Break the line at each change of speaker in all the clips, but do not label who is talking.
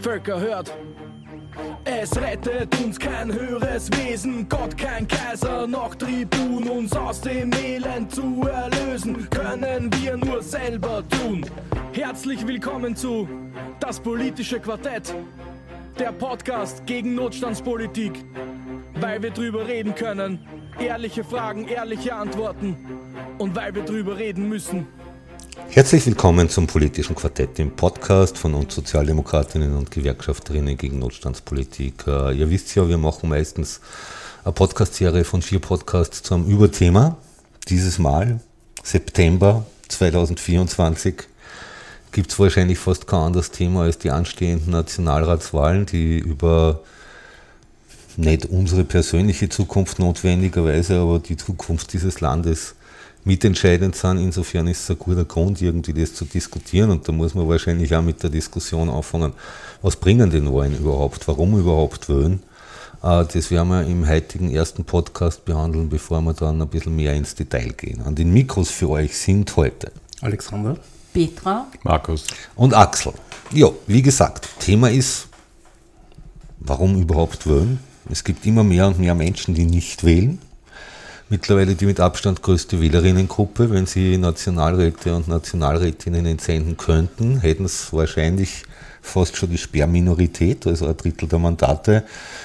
Völker hört. Es rettet uns kein höheres Wesen, Gott kein Kaiser, noch Tribun, uns aus dem Elend zu erlösen, können wir nur selber tun. Herzlich willkommen zu Das politische Quartett, der Podcast gegen Notstandspolitik, weil wir drüber reden können, ehrliche Fragen, ehrliche Antworten und weil wir drüber reden müssen.
Herzlich willkommen zum politischen Quartett, dem Podcast von uns Sozialdemokratinnen und Gewerkschafterinnen gegen Notstandspolitik. Ihr wisst ja, wir machen meistens eine Podcast-Serie von 4 Podcasts zu einem Überthema. Dieses Mal, September 2024, gibt es wahrscheinlich fast kein anderes Thema als die anstehenden Nationalratswahlen, die über nicht unsere persönliche Zukunft notwendigerweise, aber die Zukunft dieses Landes mitentscheidend sind. Insofern ist es ein guter Grund, irgendwie das zu diskutieren, und da muss man wahrscheinlich auch mit der Diskussion anfangen, was bringen denn Wahlen überhaupt, warum überhaupt wählen. Das werden wir im heutigen ersten Podcast behandeln, bevor wir dann ein bisschen mehr ins Detail gehen. An den Mikros für euch sind heute
Alexander,
Petra,
Markus
und Axel. Ja, wie gesagt, Thema ist, warum überhaupt wählen? Es gibt immer mehr und mehr Menschen, die nicht wählen. Mittlerweile die mit Abstand größte Wählerinnengruppe. Wenn sie Nationalräte und Nationalrätinnen entsenden könnten, hätten es wahrscheinlich fast schon die Sperrminorität, also ein Drittel der Mandate.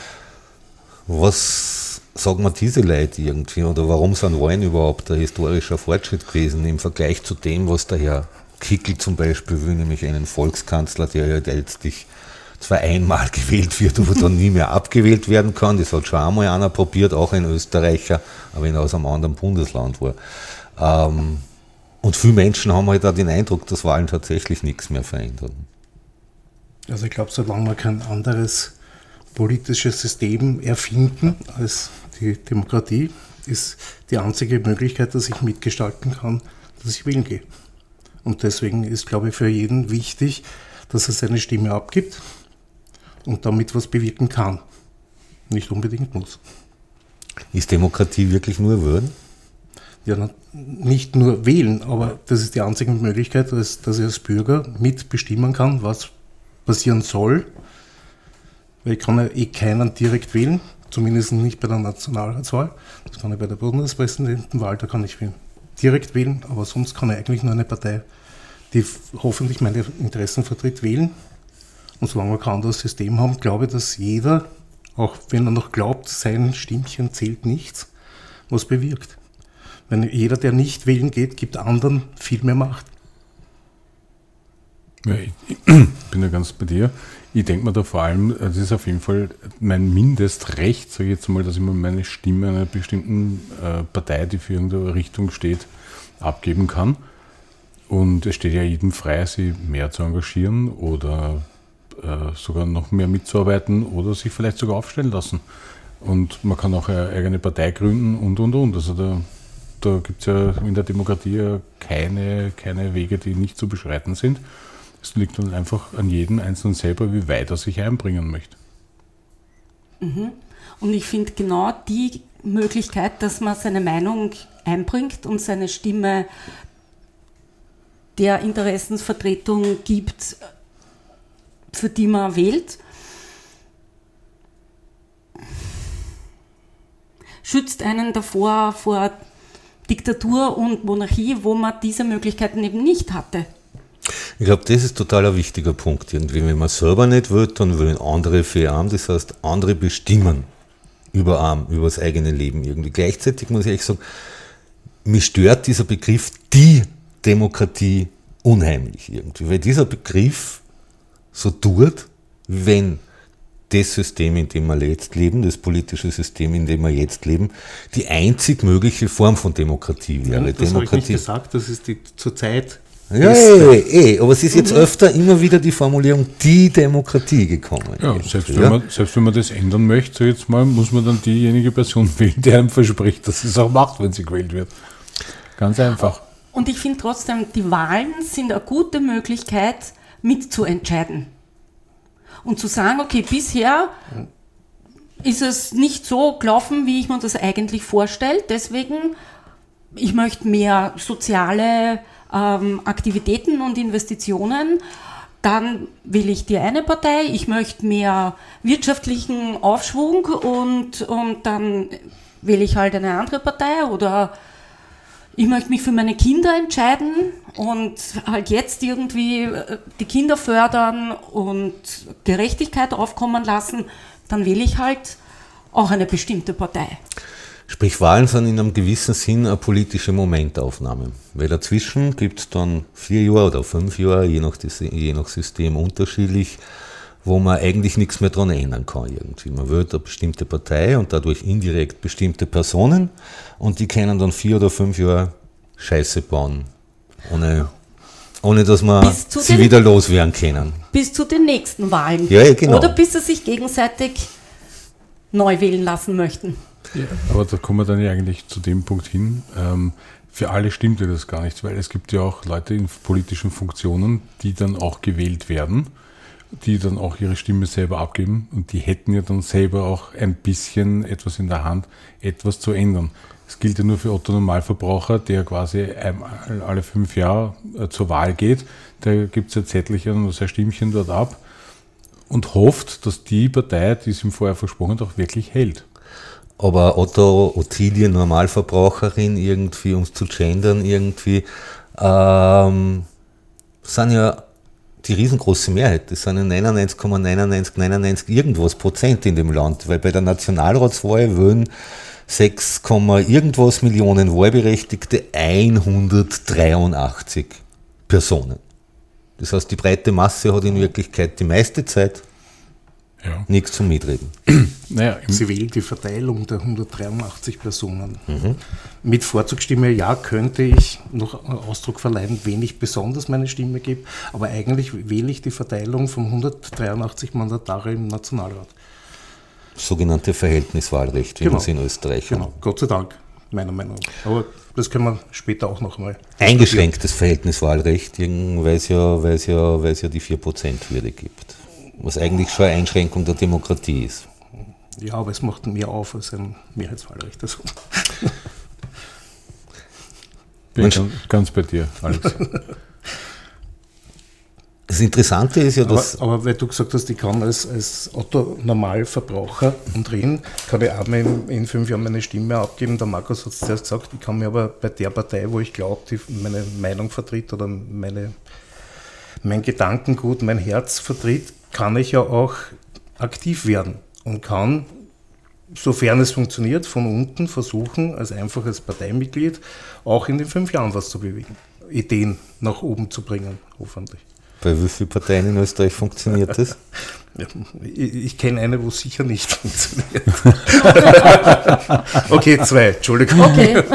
Was sagen wir diese Leute irgendwie, oder warum sind Wahlen überhaupt ein historischer Fortschritt gewesen im Vergleich zu dem, was der Herr Kickl zum Beispiel will, nämlich einen Volkskanzler, der ja letztlich zwar einmal gewählt wird, aber dann nie mehr abgewählt werden kann. Das hat schon einmal einer probiert, auch ein Österreicher, aber wenn er aus einem anderen Bundesland war. Und viele Menschen haben halt auch den Eindruck, dass Wahlen tatsächlich nichts mehr verändern.
also ich glaube, solange wir kein anderes politisches System erfinden als die Demokratie, ist die einzige Möglichkeit, dass ich mitgestalten kann, dass ich wählen gehe. Und deswegen ist, glaube ich, für jeden wichtig, dass er seine Stimme abgibt und damit was bewirken kann. Nicht unbedingt muss.
Ist Demokratie wirklich nur wählen?
Ja, nicht nur wählen, aber das ist die einzige Möglichkeit, dass ich als Bürger mitbestimmen kann, was passieren soll. Weil ich kann ja keinen direkt wählen, zumindest nicht bei der Nationalratswahl. Das kann ich bei der Bundespräsidentenwahl, da kann ich direkt wählen, aber sonst kann ich eigentlich nur eine Partei, die hoffentlich meine Interessen vertritt, wählen. Und solange wir kein anderes System haben, glaube ich, dass jeder, auch wenn er noch glaubt, sein Stimmchen zählt nichts, was bewirkt. Wenn jeder, der nicht wählen geht, gibt anderen viel mehr Macht.
Ja, ich bin ja ganz bei dir. Ich denke mir da vor allem, das ist auf jeden Fall mein Mindestrecht, sage ich jetzt mal, dass ich mir meine Stimme einer bestimmten Partei, die für irgendeine Richtung steht, abgeben kann. Und es steht ja jedem frei, sich mehr zu engagieren oder sogar noch mehr mitzuarbeiten oder sich vielleicht sogar aufstellen lassen. Und man kann auch eine eigene Partei gründen und. Also da gibt es ja in der Demokratie ja keine Wege, die nicht zu beschreiten sind. Es liegt dann einfach an jedem Einzelnen selber, wie weit er sich einbringen möchte.
Und ich finde genau die Möglichkeit, dass man seine Meinung einbringt und seine Stimme der Interessensvertretung gibt, für die man wählt, schützt einen davor vor Diktatur und Monarchie, wo man diese Möglichkeiten eben nicht hatte.
Ich glaube, das ist total ein wichtiger Punkt. Irgendwie, wenn man selber nicht will, dann wollen andere für einen. Das heißt, andere bestimmen über das eigene Leben irgendwie. Gleichzeitig muss ich ehrlich sagen, mich stört dieser Begriff die Demokratie unheimlich irgendwie, weil dieser Begriff so tut, wenn das System, in dem wir jetzt leben, das politische System, in dem wir jetzt leben, die einzig mögliche Form von Demokratie wäre.
Ja, das habe ich nicht gesagt, das ist die zurzeit.
Ja, aber es ist jetzt öfter immer wieder die Formulierung die Demokratie gekommen.
Ja, selbst wenn man das ändern möchte, so jetzt mal, muss man dann diejenige Person wählen, die einem verspricht, dass sie es auch macht, wenn sie gewählt wird. Ganz einfach.
Und ich finde trotzdem, die Wahlen sind eine gute Möglichkeit, mitzuentscheiden. Und zu sagen, okay, bisher ist es nicht so gelaufen, wie ich mir das eigentlich vorstelle. Deswegen, ich möchte mehr soziale Aktivitäten und Investitionen dann wähle ich die eine Partei, ich möchte mehr wirtschaftlichen Aufschwung und dann wähle ich halt eine andere Partei oder ich möchte mich für meine Kinder entscheiden und halt jetzt irgendwie die Kinder fördern und Gerechtigkeit aufkommen lassen, dann wähle ich halt auch eine bestimmte Partei.
Sprich, Wahlen sind in einem gewissen Sinn eine politische Momentaufnahme. Weil dazwischen gibt es dann 4 Jahre oder 5 Jahre, je nach System unterschiedlich, wo man eigentlich nichts mehr daran ändern kann irgendwie. Man wählt eine bestimmte Partei und dadurch indirekt bestimmte Personen und die können dann 4 oder 5 Jahre Scheiße bauen, ohne dass man sie wieder loswerden können.
Bis zu den nächsten Wahlen.
Ja, genau.
Oder bis sie sich gegenseitig neu wählen lassen möchten.
Ja, aber da kommen wir dann ja eigentlich zu dem Punkt hin. Für alle stimmt ja das gar nicht, weil es gibt ja auch Leute in politischen Funktionen, die dann auch gewählt werden, die dann auch ihre Stimme selber abgeben und die hätten ja dann selber auch ein bisschen etwas in der Hand, etwas zu ändern. Das gilt ja nur für Otto Normalverbraucher, der quasi alle 5 Jahre zur Wahl geht. Da gibt es ja Zettelchen oder sein Stimmchen dort ab und hofft, dass die Partei, die es ihm vorher versprochen hat, auch wirklich hält.
Aber Ottilie, Normalverbraucherin, irgendwie, um es zu gendern, irgendwie, sind ja die riesengroße Mehrheit. Das sind ja 99,9999 irgendwas Prozent in dem Land, weil bei der Nationalratswahl wählen 6, irgendwas Millionen Wahlberechtigte 183 Personen. Das heißt, die breite Masse hat in Wirklichkeit die meiste Zeit nichts zum Mitreden.
Naja, sie wählt die Verteilung der 183 Personen. Mit Vorzugsstimme, ja, könnte ich noch Ausdruck verleihen, wen ich besonders meine Stimme gebe, aber eigentlich wähle ich die Verteilung von 183 Mandatare im Nationalrat.
Sogenannte Verhältniswahlrecht, wie man es in Österreich hat.
Genau, Gott sei Dank, meiner Meinung nach. Aber das können wir später auch noch mal.
Eingeschränktes Verhältniswahlrecht, weil es ja die 4%-Hürde gibt. Was eigentlich schon eine Einschränkung der Demokratie ist.
Ja, aber es macht mehr auf als ein Mehrheitswahlrecht. Also.
Bin ganz bei dir, Alex.
Das Interessante ist ja, dass...
Aber weil du gesagt hast, ich kann als Otto-Normalverbraucher kann ich auch mal in 5 Jahren meine Stimme abgeben. Der Markus hat es zuerst gesagt, ich kann mir aber bei der Partei, wo ich glaube, die meine Meinung vertritt oder mein Gedankengut, mein Herz vertritt, kann ich ja auch aktiv werden und kann, sofern es funktioniert, von unten versuchen, als einfaches Parteimitglied auch in den 5 Jahren was zu bewegen. Ideen nach oben zu bringen, hoffentlich.
Bei wie vielen Parteien in Österreich funktioniert das?
Ja, ich kenne eine, wo es sicher nicht funktioniert. Okay, 2, Entschuldigung.
Okay.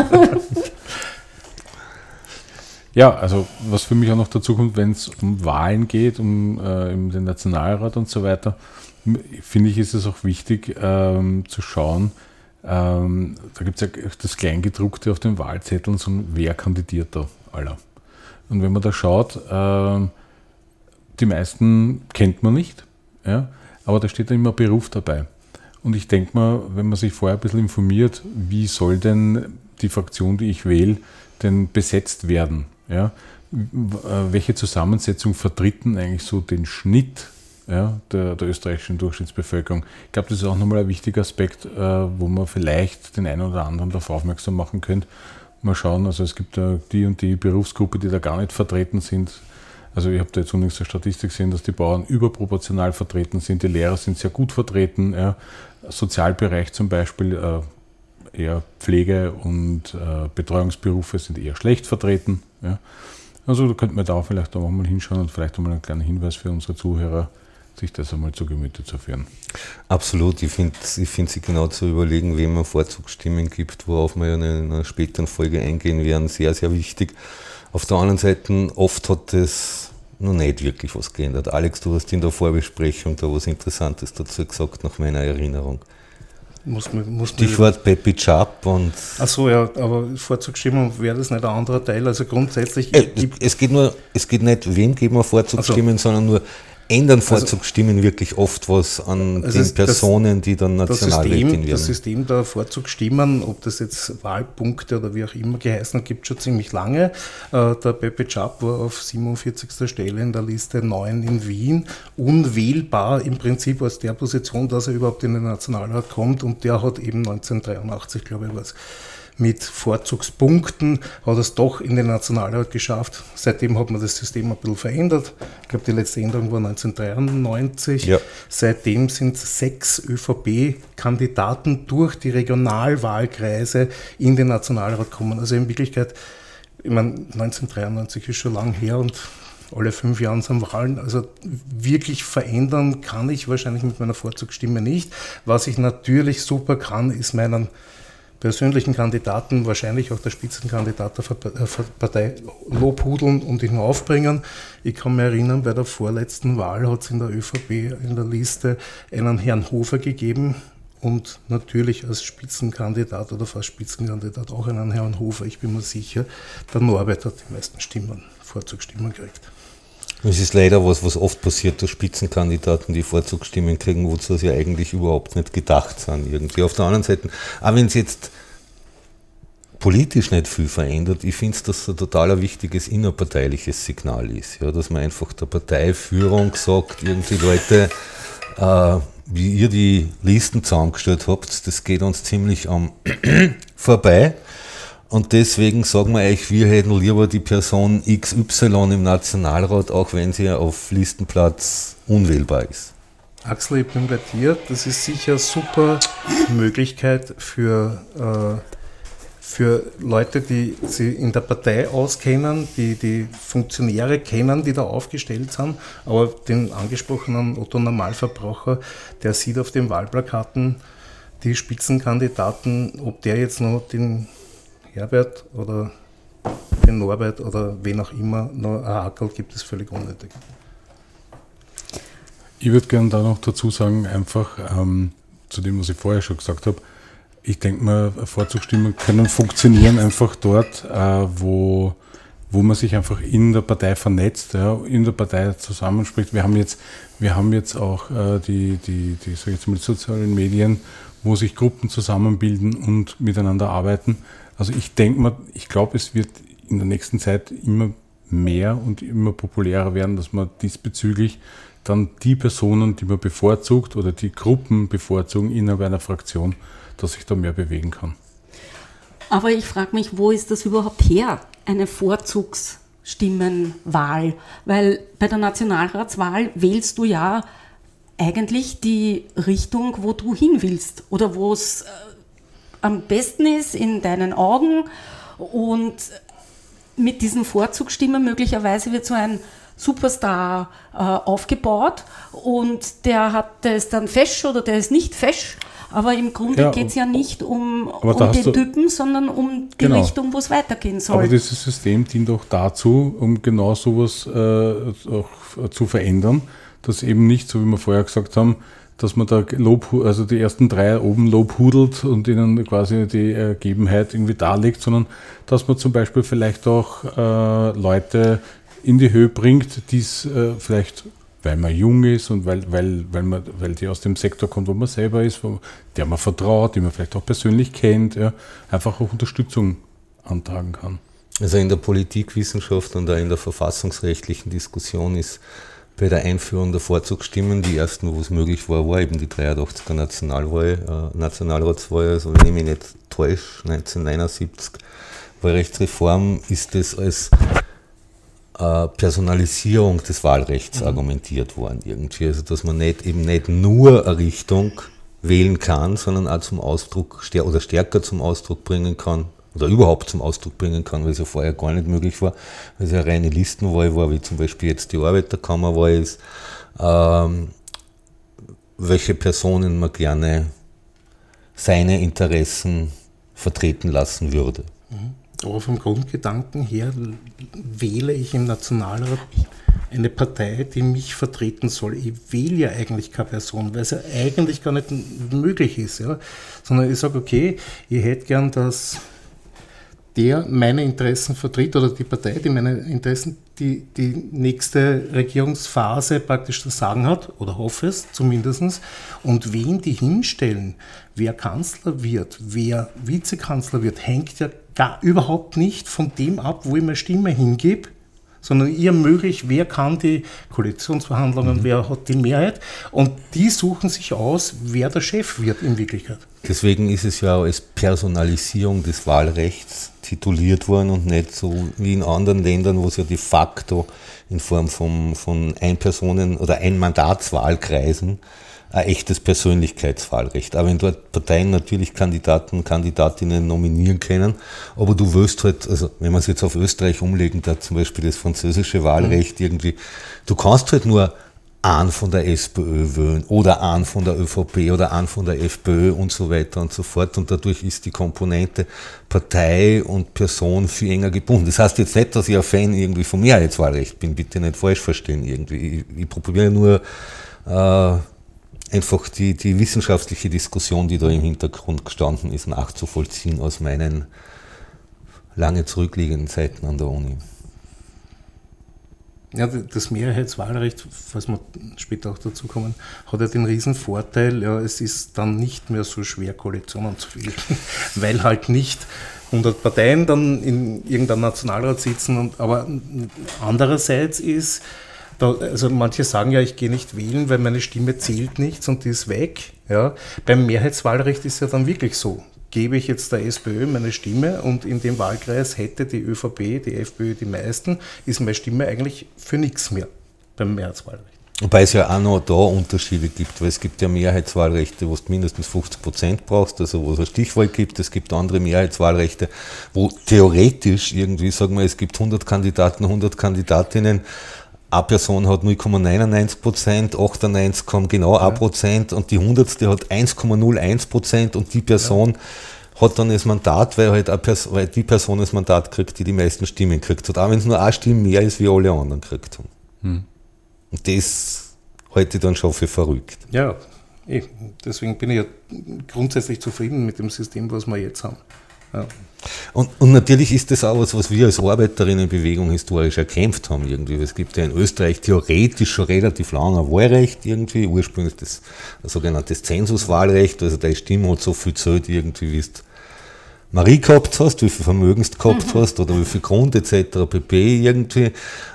Ja, also was für mich auch noch dazu kommt, wenn es um Wahlen geht, um den Nationalrat und so weiter, finde ich, ist es auch wichtig zu schauen, da gibt es ja das Kleingedruckte auf den Wahlzetteln, so wer kandidiert da aller. Und wenn man da schaut, die meisten kennt man nicht, ja, aber da steht dann immer Beruf dabei. Und ich denke mal, wenn man sich vorher ein bisschen informiert, wie soll denn die Fraktion, die ich wähle, denn besetzt werden? Ja? Welche Zusammensetzung vertritt denn eigentlich so den Schnitt, ja, der österreichischen Durchschnittsbevölkerung? Ich glaube, das ist auch nochmal ein wichtiger Aspekt, wo man vielleicht den einen oder anderen darauf aufmerksam machen könnte. Mal schauen, also es gibt die und die Berufsgruppe, die da gar nicht vertreten sind. Also ich habe da jetzt unlängst eine Statistik gesehen, dass die Bauern überproportional vertreten sind, die Lehrer sind sehr gut vertreten, ja. Sozialbereich zum Beispiel, eher Pflege- und Betreuungsberufe sind eher schlecht vertreten. Ja. Also da könnte man da vielleicht auch mal hinschauen und vielleicht auch mal einen kleinen Hinweis für unsere Zuhörer, sich das einmal zu Gemüte zu führen.
Absolut, ich finde sich genau zu überlegen, wem man Vorzugsstimmen gibt, worauf wir ja in einer späteren Folge eingehen werden, sehr, sehr wichtig. Auf der anderen Seite, oft hat das noch nicht wirklich was geändert. Alex, du hast in der Vorbesprechung da was Interessantes dazu gesagt, nach meiner Erinnerung. Stichwort Peppi Chap und...
Achso, ja, aber Vorzugsstimmung wäre das nicht ein anderer Teil, also grundsätzlich...
Es geht nicht, wem geben wir Vorzugsstimmen, sondern nur ändern Vorzugsstimmen wirklich oft was an den Personen, die dann Nationalrätin werden?
Das System der Vorzugsstimmen, ob das jetzt Wahlpunkte oder wie auch immer geheißen hat, gibt es schon ziemlich lange. Der Pepe Czap war auf 47. Stelle in der Liste 9 in Wien, unwählbar im Prinzip aus der Position, dass er überhaupt in den Nationalrat kommt, und der hat eben 1983, glaube ich, was mit Vorzugspunkten hat er es doch in den Nationalrat geschafft. Seitdem hat man das System ein bisschen verändert. Ich glaube, die letzte Änderung war 1993. Ja. Seitdem sind 6 ÖVP-Kandidaten durch die Regionalwahlkreise in den Nationalrat gekommen. Also in Wirklichkeit, ich meine, 1993 ist schon lang her und alle 5 Jahre sind Wahlen. Also wirklich verändern kann ich wahrscheinlich mit meiner Vorzugsstimme nicht. Was ich natürlich super kann, ist meinen persönlichen Kandidaten, wahrscheinlich auch der Spitzenkandidat der Partei, lobhudeln und ihn aufbringen. Ich kann mich erinnern, bei der vorletzten Wahl hat es in der ÖVP in der Liste einen Herrn Hofer gegeben und natürlich als Spitzenkandidat oder fast Spitzenkandidat auch einen Herrn Hofer. Ich bin mir sicher, der Norbert hat die meisten Stimmen, Vorzugsstimmen gekriegt.
Es ist leider was oft passiert, dass Spitzenkandidaten die Vorzugsstimmen kriegen, wozu sie eigentlich überhaupt nicht gedacht sind. Irgendwie. Auf der anderen Seite, auch wenn es jetzt politisch nicht viel verändert, ich finde es, dass es ein total wichtiges innerparteiliches Signal ist. Ja, dass man einfach der Parteiführung sagt, irgendwie Leute, wie ihr die Listen zusammengestellt habt, das geht uns ziemlich am vorbei. Und deswegen sagen wir euch, wir hätten lieber die Person XY im Nationalrat, auch wenn sie auf Listenplatz unwählbar ist.
Axel, ich bin bei dir. Das ist sicher eine super Möglichkeit für Leute, die sich in der Partei auskennen, die Funktionäre kennen, die da aufgestellt sind. Aber den angesprochenen Otto Normalverbraucher, der sieht auf den Wahlplakaten die Spitzenkandidaten, ob der jetzt noch den Herbert oder den Norbert oder wen auch immer noch ein Hakel gibt, es völlig unnötig.
Ich würde gerne da noch dazu sagen, einfach zu dem, was ich vorher schon gesagt habe, ich denke mal, Vorzugsstimmen können funktionieren einfach dort, wo man sich einfach in der Partei vernetzt, ja, in der Partei zusammenspricht. Wir haben jetzt auch die sag ich jetzt mal, sozialen Medien, wo sich Gruppen zusammenbilden und miteinander arbeiten. Also ich glaube, es wird in der nächsten Zeit immer mehr und immer populärer werden, dass man diesbezüglich dann die Personen, die man bevorzugt oder die Gruppen bevorzugen innerhalb einer Fraktion, dass sich da mehr bewegen kann.
Aber ich frage mich, wo ist das überhaupt her, eine Vorzugsstimmenwahl? Weil bei der Nationalratswahl wählst du ja eigentlich die Richtung, wo du hin willst oder wo es am besten ist in deinen Augen, und mit diesen Vorzugsstimmen möglicherweise wird so ein Superstar aufgebaut und der ist dann fesch oder der ist nicht fesch, aber im Grunde geht es ja nicht um den Typen, sondern um die Richtung, wo es weitergehen soll.
Aber dieses System dient auch dazu, um genau sowas auch zu verändern, dass eben nicht, so wie wir vorher gesagt haben, dass man da die ersten 3 oben lobhudelt und ihnen quasi die Ergebenheit irgendwie darlegt, sondern dass man zum Beispiel vielleicht auch Leute in die Höhe bringt, die es vielleicht, weil man jung ist und weil die aus dem Sektor kommt, wo man selber ist, der man vertraut, die man vielleicht auch persönlich kennt, ja, einfach auch Unterstützung antragen kann.
Also in der Politikwissenschaft und auch in der verfassungsrechtlichen Diskussion ist bei der Einführung der Vorzugsstimmen, die ersten, wo es möglich war eben die 83er Nationalratswahl, also wenn ich mich nicht täusche, 1979, Wahlrechtsreform, ist das als Personalisierung des Wahlrechts argumentiert worden irgendwie. Also dass man nicht nur eine Richtung wählen kann, sondern auch zum Ausdruck oder stärker zum Ausdruck bringen kann, oder überhaupt zum Ausdruck bringen kann, weil es ja vorher gar nicht möglich war, weil es ja eine reine Listenwahl war, wie zum Beispiel jetzt die Arbeiterkammerwahl ist, welche Personen man gerne seine Interessen vertreten lassen würde.
Aber vom Grundgedanken her wähle ich im Nationalrat eine Partei, die mich vertreten soll. Ich wähle ja eigentlich keine Person, weil es ja eigentlich gar nicht möglich ist. Ja? Sondern ich sage, okay, ich hätte gern, dass der meine Interessen vertritt oder die Partei, die meine Interessen, die nächste Regierungsphase praktisch zu sagen hat, oder hoffe es zumindest, und wen die hinstellen, wer Kanzler wird, wer Vizekanzler wird, hängt ja gar überhaupt nicht von dem ab, wo ich meine Stimme hingebe, sondern ihr ermöglicht, wer kann die Koalitionsverhandlungen, wer hat die Mehrheit, und die suchen sich aus, wer der Chef wird in Wirklichkeit.
Deswegen ist es ja als Personalisierung des Wahlrechts tituliert worden und nicht so wie in anderen Ländern, wo es ja de facto in Form von Ein-Personen- oder Ein-Mandatswahlkreisen ein echtes Persönlichkeitswahlrecht. Aber wenn dort Parteien natürlich Kandidaten und Kandidatinnen nominieren können, aber du willst halt, also wenn man es jetzt auf Österreich umlegen, da zum Beispiel das französische Wahlrecht irgendwie, du kannst halt nur einen von der SPÖ wählen oder einen von der ÖVP oder einen von der FPÖ und so weiter und so fort, und dadurch ist die Komponente Partei und Person viel enger gebunden. Das heißt jetzt nicht, dass ich ein Fan irgendwie vom Mehrheitswahlrecht bin, bitte nicht falsch verstehen irgendwie. Ich probiere nur einfach die wissenschaftliche Diskussion, die da im Hintergrund gestanden ist, nachzuvollziehen aus meinen lange zurückliegenden Zeiten an der Uni.
Ja, das Mehrheitswahlrecht, falls wir später auch dazu kommen, hat ja den riesen Vorteil, ja, es ist dann nicht mehr so schwer, Koalitionen zu bilden, weil halt nicht 100 Parteien dann in irgendeinem Nationalrat sitzen, aber andererseits ist, also manche sagen ja, ich gehe nicht wählen, weil meine Stimme zählt nichts und die ist weg. Ja. Beim Mehrheitswahlrecht ist ja dann wirklich so. Gebe ich jetzt der SPÖ meine Stimme und in dem Wahlkreis hätte die ÖVP, die FPÖ die meisten, ist meine Stimme eigentlich für nichts mehr beim Mehrheitswahlrecht.
Wobei es ja auch noch da Unterschiede gibt, weil es gibt ja Mehrheitswahlrechte, wo du mindestens 50% brauchst, also wo es eine Stichwahl gibt. Es gibt andere Mehrheitswahlrechte, wo theoretisch irgendwie, sagen wir, es gibt 100 Kandidaten, 100 Kandidatinnen, eine Person hat 0,99%, 98 haben genau 1% und die 100. hat 1,01% und die Person hat dann das Mandat, weil die Person das Mandat kriegt, die die meisten Stimmen kriegt hat, auch wenn es nur eine Stimme mehr ist, wie alle anderen gekriegt haben. Und das halte ich dann schon für verrückt.
Ja, deswegen bin ich ja grundsätzlich zufrieden mit dem System, was wir jetzt haben. Ja.
Und natürlich ist das auch was wir als Arbeiterinnenbewegung historisch erkämpft haben irgendwie. Es gibt ja in Österreich theoretisch schon relativ lange ein Wahlrecht irgendwie, ursprünglich das sogenanntes Zensuswahlrecht, also deine Stimme hat so viel zählt irgendwie, wie du Marie gehabt hast, wie viel Vermögen du gehabt hast oder wie viel Grund etc. pp. Irgendwie.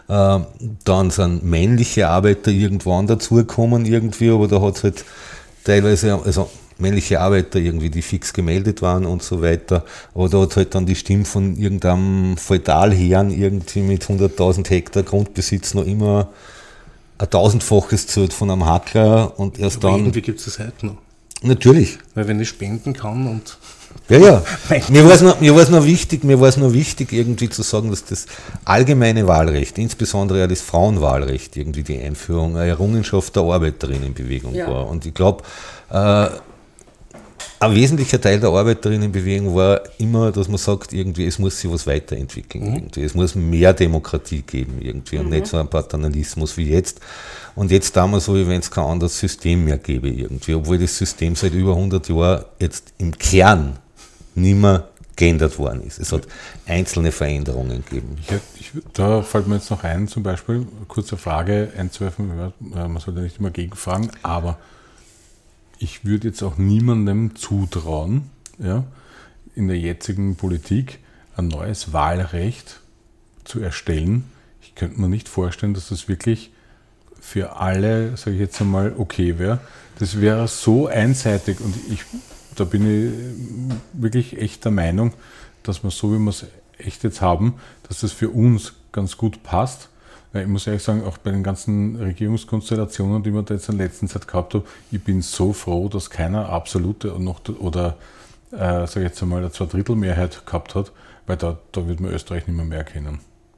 Dann sind männliche Arbeiter irgendwann dazugekommen irgendwie, aber da hat es halt teilweise, also männliche Arbeiter irgendwie, die fix gemeldet waren und so weiter. Aber da hat halt dann die Stimme von irgendeinem Feudalherrn irgendwie mit 100.000 Hektar Grundbesitz noch immer ein 1000-faches zählt von einem Hackler und erst dann...
Irgendwie gibt es das heute noch.
Natürlich.
Weil wenn ich spenden kann und...
Ja. Mir war es nur wichtig, irgendwie zu sagen, dass das allgemeine Wahlrecht, insbesondere das Frauenwahlrecht, irgendwie die Einführung eine Errungenschaft der Arbeiterinnenbewegung war. Und ich glaube, ein wesentlicher Teil der Arbeiterinnenbewegung war immer, dass man sagt, irgendwie, es muss sich was weiterentwickeln. Irgendwie. Es muss mehr Demokratie geben irgendwie und nicht so ein Paternalismus wie jetzt. Und jetzt damals so, wie wenn es kein anderes System mehr gäbe irgendwie, obwohl das System seit über 100 Jahren jetzt im Kern nicht mehr geändert worden ist. Es hat einzelne Veränderungen gegeben.
Da fällt mir jetzt noch ein, zum Beispiel, kurze Frage einzuwerfen, man sollte nicht immer gegenfragen, aber ich würde jetzt auch niemandem zutrauen, ja, in der jetzigen Politik ein neues Wahlrecht zu erstellen. Ich könnte mir nicht vorstellen, dass das wirklich für alle, sage ich jetzt einmal, okay wäre. Das wäre so einseitig und da bin ich wirklich echt der Meinung, dass wir so, wie wir es echt jetzt haben, dass das für uns ganz gut passt. Ich muss ehrlich sagen, auch bei den ganzen Regierungskonstellationen, die wir da jetzt in der letzten Zeit gehabt haben, ich bin so froh, dass keiner absolute oder sage ich jetzt einmal, eine Zweidrittelmehrheit gehabt hat, weil da wird man Österreich nicht mehr erkennen.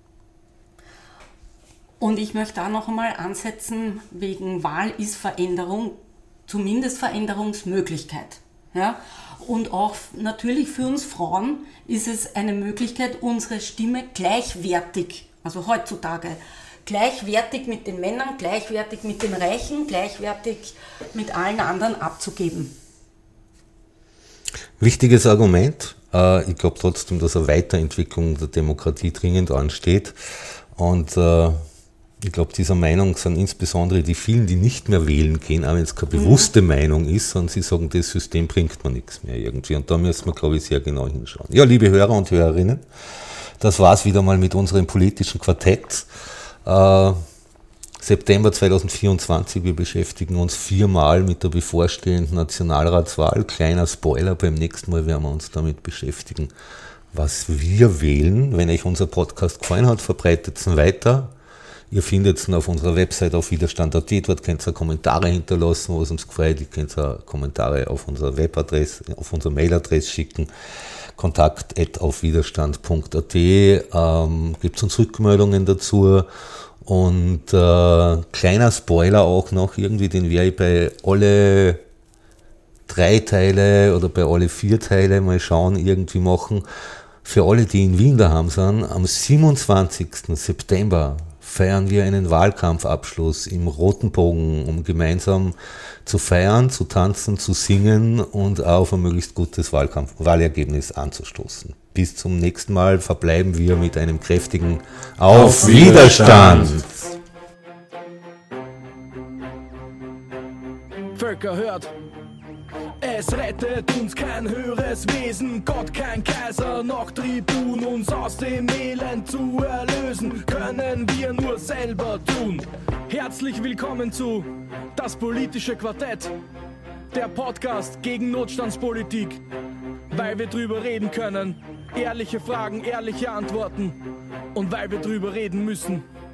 Und ich möchte auch noch einmal ansetzen, wegen Wahl ist Veränderung, zumindest Veränderungsmöglichkeit. Ja? Und auch natürlich für uns Frauen ist es eine Möglichkeit, unsere Stimme gleichwertig, also heutzutage, gleichwertig mit den Männern, gleichwertig mit den Reichen, gleichwertig mit allen anderen abzugeben.
Wichtiges Argument. Ich glaube trotzdem, dass eine Weiterentwicklung der Demokratie dringend ansteht. Und ich glaube, dieser Meinung sind insbesondere die vielen, die nicht mehr wählen gehen, auch wenn es keine bewusste Meinung ist, sondern sie sagen, das System bringt mir nichts mehr irgendwie. Und da müssen wir, glaube ich, sehr genau hinschauen. Ja, liebe Hörer und Hörerinnen, das war es wieder mal mit unserem politischen Quartett. September 2024, wir beschäftigen uns 4-mal mit der bevorstehenden Nationalratswahl. Kleiner Spoiler, beim nächsten Mal werden wir uns damit beschäftigen, was wir wählen. Wenn euch unser Podcast gefallen hat, verbreitet es weiter. Ihr findet es auf unserer Website auf widerstand.at, dort könnt ihr Kommentare hinterlassen, was uns gefällt. Ihr könnt Kommentare auf unsere Webadresse, auf unsere Mailadresse schicken, kontakt@aufwiderstand.at. Gibt es uns Rückmeldungen dazu. Und kleiner Spoiler auch noch, irgendwie den werde ich bei alle 3 Teile oder bei alle 4 Teile mal schauen, irgendwie machen. Für alle, die in Wien daheim sind, am 27. September feiern wir einen Wahlkampfabschluss im Roten Bogen, um gemeinsam zu feiern, zu tanzen, zu singen und auf ein möglichst gutes Wahlergebnis anzustoßen. Bis zum nächsten Mal verbleiben wir mit einem kräftigen Auf Widerstand!
Völker hört, es rettet uns kein höheres Wesen, Gott kein Kaiser, noch Tribun, uns aus dem Elend zu erlösen, können wir nur selber tun. Herzlich willkommen zu Das politische Quartett, der Podcast gegen Notstandspolitik, weil wir drüber reden können, ehrliche Fragen, ehrliche Antworten und weil wir drüber reden müssen.